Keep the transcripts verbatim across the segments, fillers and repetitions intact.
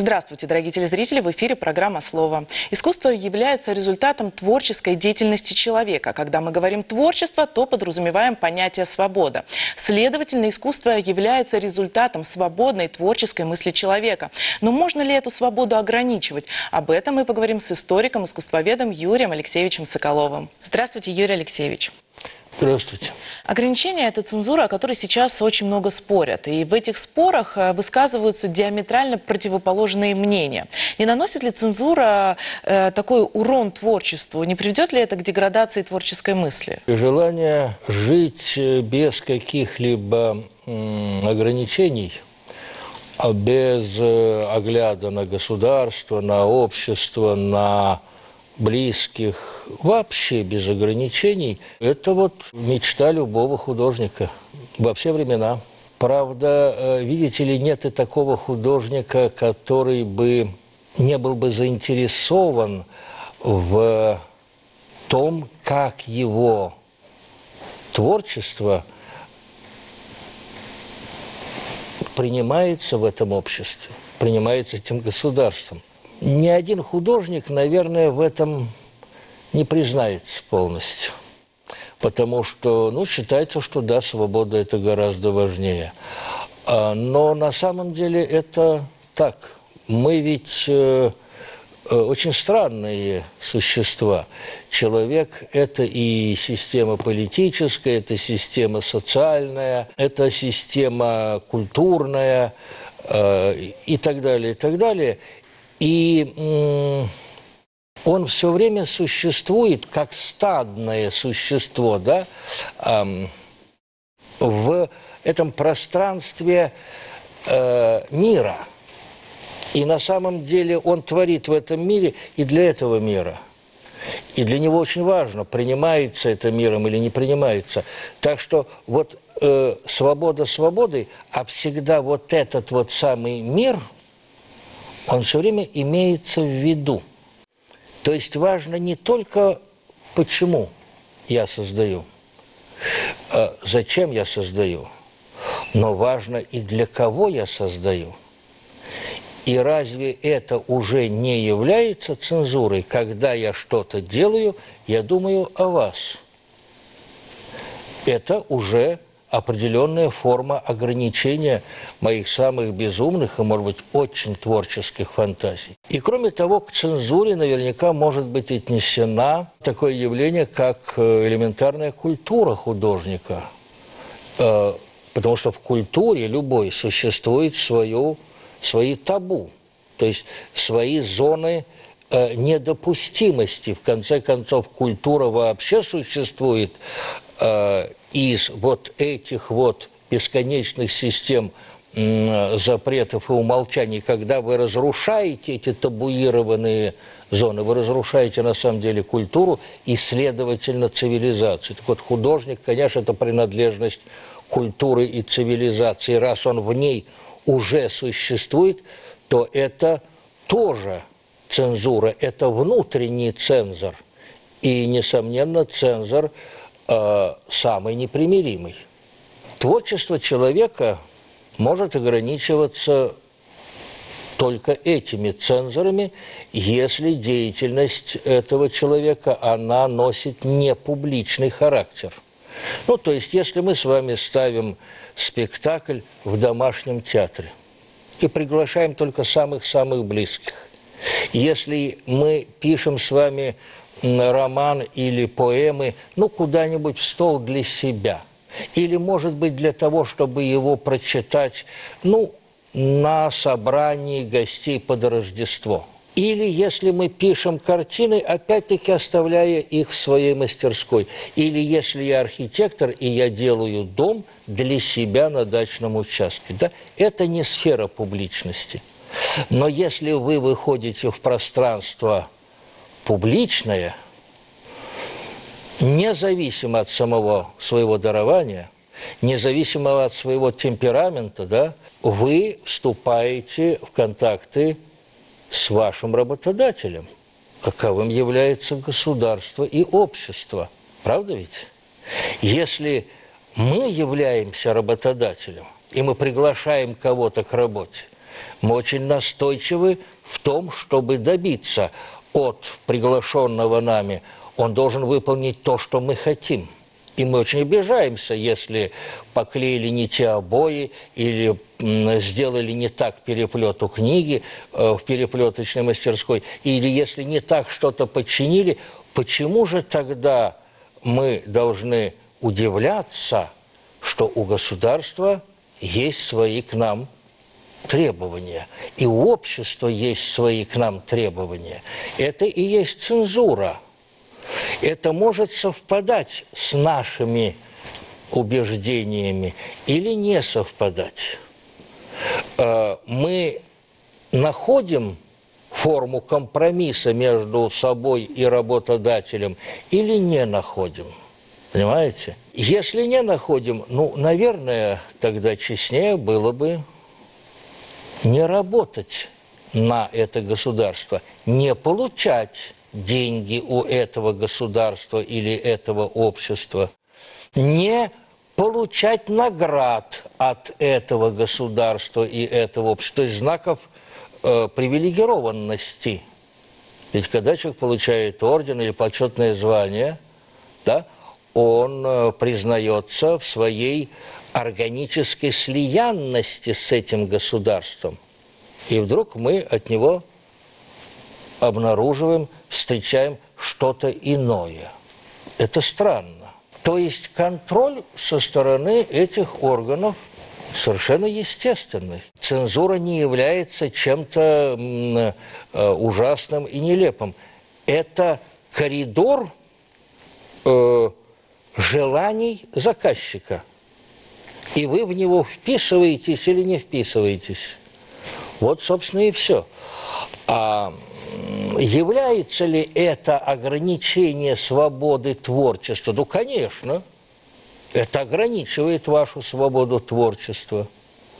Здравствуйте, дорогие телезрители! В эфире программа «Слово». Искусство является результатом творческой деятельности человека. Когда мы говорим «творчество», то подразумеваем понятие «свобода». Следовательно, искусство является результатом свободной творческой мысли человека. Но можно ли эту свободу ограничивать? Об этом мы поговорим с историком-искусствоведом Юрием Алексеевичем Соколовым. Здравствуйте, Юрий Алексеевич! Здравствуйте. Ограничения – это цензура, о которой сейчас очень много спорят. И в этих спорах высказываются диаметрально противоположные мнения. Не наносит ли цензура э, такой урон творчеству? Не приведет ли это к деградации творческой мысли? Желание жить без каких-либо ограничений, без огляда на государство, на общество, на близких, вообще без ограничений, это вот мечта любого художника во все времена. Правда, видите ли, нет и такого художника, который бы не был бы заинтересован в том, как его творчество принимается в этом обществе, принимается этим государством. Ни один художник, наверное, в этом не признается полностью. Потому что, ну, считается, что да, свобода – это гораздо важнее. Но на самом деле это так. Мы ведь э, очень странные существа. Человек – это и система политическая, это система социальная, это система культурная э, и так далее, и так далее. И он все время существует как стадное существо, да, эм, в этом пространстве э, мира. И на самом деле он творит в этом мире и для этого мира. И для него очень важно, принимается это миром или не принимается. Так что вот э, свобода свободой, а всегда вот этот вот самый мир – он все время имеется в виду. То есть важно не только почему я создаю, зачем я создаю, но важно и для кого я создаю. И разве это уже не является цензурой? Когда я что-то делаю, я думаю о вас. Это уже определенная форма ограничения моих самых безумных и, может быть, очень творческих фантазий. И, кроме того, к цензуре наверняка может быть отнесена такое явление, как элементарная культура художника. Потому что в культуре любой существует свое, свои табу, то есть свои зоны недопустимости. В конце концов, культура вообще существует из вот этих вот бесконечных систем запретов и умолчаний, когда вы разрушаете эти табуированные зоны, вы разрушаете на самом деле культуру и, следовательно, цивилизацию. Так вот, художник, конечно, это принадлежность культуры и цивилизации. Раз он в ней уже существует, то это тоже цензура, это внутренний цензор. И, несомненно, цензор э, самый непримиримый. Творчество человека может ограничиваться только этими цензорами, если деятельность этого человека, она носит непубличный характер. Ну, то есть, если мы с вами ставим спектакль в домашнем театре и приглашаем только самых-самых близких, если мы пишем с вами роман или поэмы, ну, куда-нибудь в стол для себя, или, может быть, для того, чтобы его прочитать, ну, на собрании гостей под Рождество. Или если мы пишем картины, опять-таки оставляя их в своей мастерской. Или если я архитектор, и я делаю дом для себя на дачном участке. Да? Это не сфера публичности. Но если вы выходите в пространство публичное, независимо от самого своего дарования, независимо от своего темперамента, да, вы вступаете в контакты с вашим работодателем, каковым является государство и общество. Правда ведь? Если мы являемся работодателем, и мы приглашаем кого-то к работе, Мы очень настойчивы в том, чтобы добиться от приглашенного нами, он должен выполнить то, что мы хотим. И мы очень обижаемся, если поклеили не те обои или сделали не так переплет у книги э, в переплеточной мастерской, или если не так что-то подчинили. Почему же тогда мы должны удивляться, что у государства есть свои к нам требования, и у общества есть свои к нам требования? Это и есть цензура. Это может совпадать с нашими убеждениями или не совпадать. Мы находим форму компромисса между собой и работодателем или не находим. Понимаете? Если не находим, ну, наверное, тогда честнее было бы не работать на это государство, не получать деньги у этого государства или этого общества, не получать наград от этого государства и этого общества, то есть знаков э, привилегированности. Ведь когда человек получает орден или почетное звание, да, он э, признается в своей органической слиянности с этим государством. И вдруг мы от него обнаруживаем, встречаем что-то иное. Это странно. То есть контроль со стороны этих органов совершенно естественный. Цензура не является чем-то э, ужасным и нелепым. Это коридор э, желаний заказчика. И вы в него вписываетесь или не вписываетесь. Вот, собственно, и все. А является ли это ограничение свободы творчества? Ну, конечно, это ограничивает вашу свободу творчества.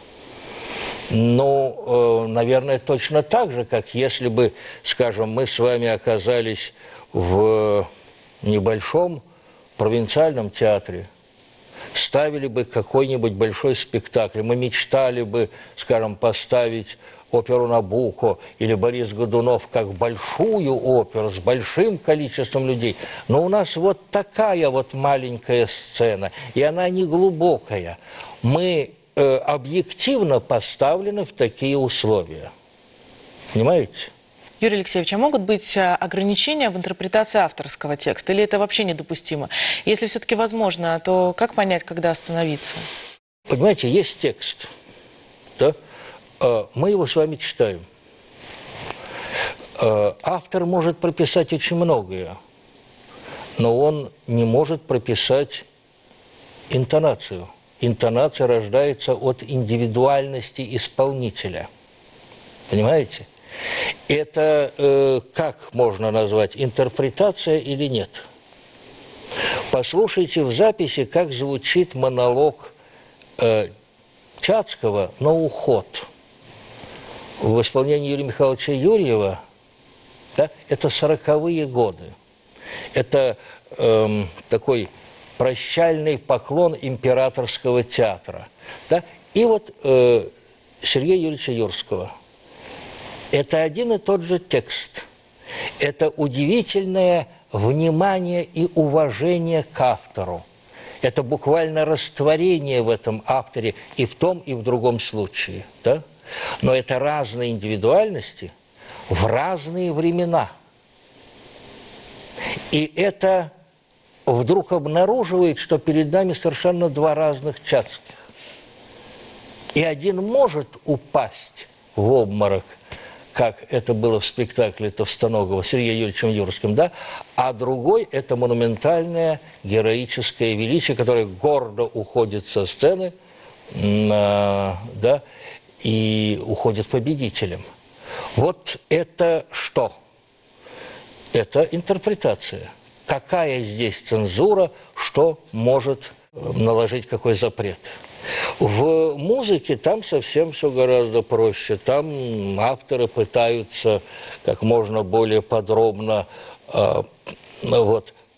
Ну, э, наверное, точно так же, как если бы, скажем, мы с вами оказались в небольшом провинциальном театре, ставили бы какой-нибудь большой спектакль, мы мечтали бы, скажем, поставить оперу «Набуко» или Борис Годунов как большую оперу с большим количеством людей. Но у нас вот такая вот маленькая сцена, и она не глубокая. Мы э, объективно поставлены в такие условия. Понимаете? Юрий Алексеевич, а могут быть ограничения в интерпретации авторского текста? Или это вообще недопустимо? Если все-таки возможно, то как понять, когда остановиться? Понимаете, есть текст, да? Мы его с вами читаем. Автор может прописать очень многое, но он не может прописать интонацию. Интонация рождается от индивидуальности исполнителя. Понимаете? Это э, как можно назвать? Интерпретация или нет? Послушайте в записи, как звучит монолог э, Чацкого на уход. В исполнении Юрия Михайловича Юрьева, да, это сороковые годы. Это э, такой прощальный поклон императорского театра. Да? И вот э, Сергея Юрьевича Юрского. Это один и тот же текст. Это удивительное внимание и уважение к автору. Это буквально растворение в этом авторе и в том, и в другом случае. Да? Но это разные индивидуальности в разные времена. И это вдруг обнаруживает, что перед нами совершенно два разных Чацких. И один может упасть в обморок, как это было в спектакле Товстоногова с Сергеем Юрьевичем Юрским, да? А другой – это монументальное героическое величие, которое гордо уходит со сцены, э, да, и уходит победителем. Вот это что? Это интерпретация. Какая здесь цензура, что может наложить какой запрет? В музыке там совсем все гораздо проще. Там авторы пытаются как можно более подробно э, вот,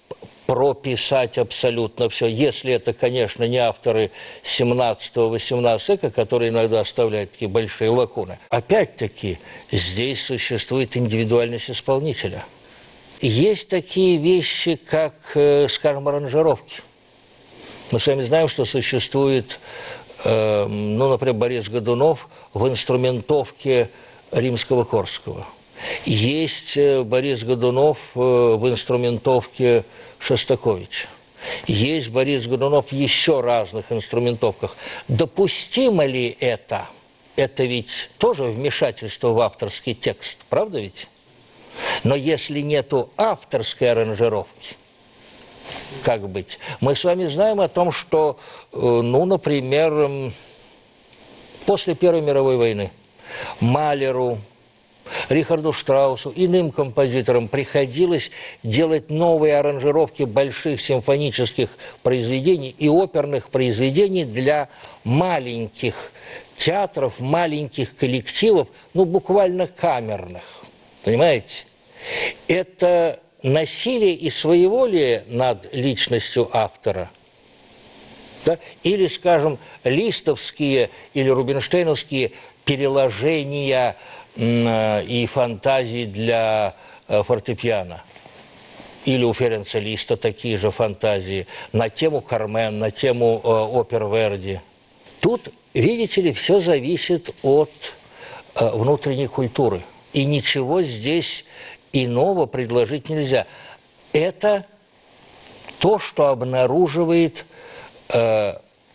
прописать абсолютно все, если это, конечно, не авторы семнадцатого-восемнадцатого века, которые иногда оставляют такие большие лакуны. Опять-таки, здесь существует индивидуальность исполнителя. Есть такие вещи, как, скажем, аранжировки. Мы с вами знаем, что существует, э, ну, например, Борис Годунов в инструментовке Римского-Корского. Есть Борис Годунов в инструментовке Шостаковича. Есть Борис Годунов в еще разных инструментовках. Допустимо ли это? Это ведь тоже вмешательство в авторский текст, правда ведь? Но если нету авторской аранжировки, как быть? Мы с вами знаем о том, что, ну, например, после Первой мировой войны Малеру, Рихарду Штраусу, иным композиторам приходилось делать новые аранжировки больших симфонических произведений и оперных произведений для маленьких театров, маленьких коллективов, ну, буквально камерных. Понимаете? Это насилие и своеволие над личностью автора. Да? Или, скажем, листовские или рубинштейновские переложения и фантазии для фортепиано. Или у Ференца Листа такие же фантазии на тему Кармен, на тему опер Верди. Тут, видите ли, все зависит от внутренней культуры. И ничего здесь иного предложить нельзя. Это то, что обнаруживает э,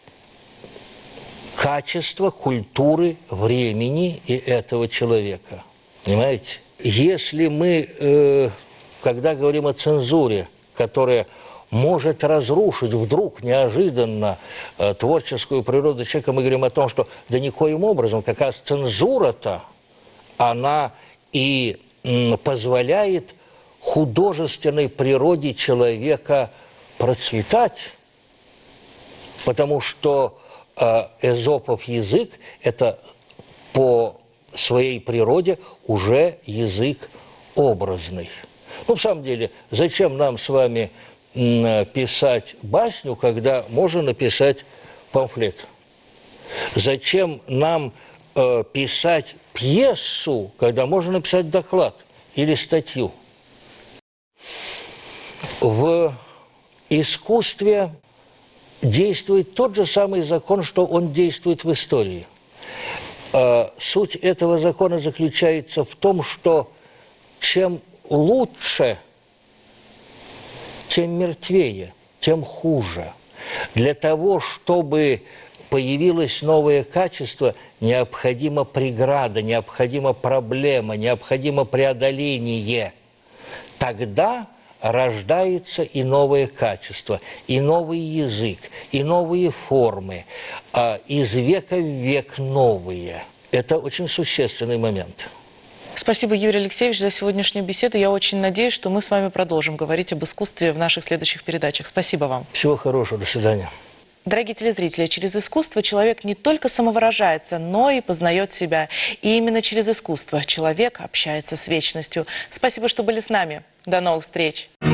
качество культуры времени и этого человека. Понимаете? Если мы, э, когда говорим о цензуре, которая может разрушить вдруг неожиданно э, творческую природу человека, мы говорим о том, что да никоим образом как раз цензура-то, она и м, позволяет художественной природе человека процветать, потому что э, эзопов язык – это по своей природе уже язык образный. Ну, в самом деле, зачем нам с вами м, писать басню, когда можно написать памфлет? Зачем нам э, писать пьесу, когда можно написать доклад или статью? В искусстве действует тот же самый закон, что он действует в истории. Суть этого закона заключается в том, что чем лучше, тем мертвее, тем хуже. Для того, чтобы появилось новое качество, необходима преграда, необходима проблема, необходимо преодоление. Тогда рождается и новое качество, и новый язык, и новые формы, а из века в век новые. Это очень существенный момент. Спасибо, Юрий Алексеевич, за сегодняшнюю беседу. Я очень надеюсь, что мы с вами продолжим говорить об искусстве в наших следующих передачах. Спасибо вам. Всего хорошего, до свидания. Дорогие телезрители, через искусство человек не только самовыражается, но и познает себя. И именно через искусство человек общается с вечностью. Спасибо, что были с нами. До новых встреч!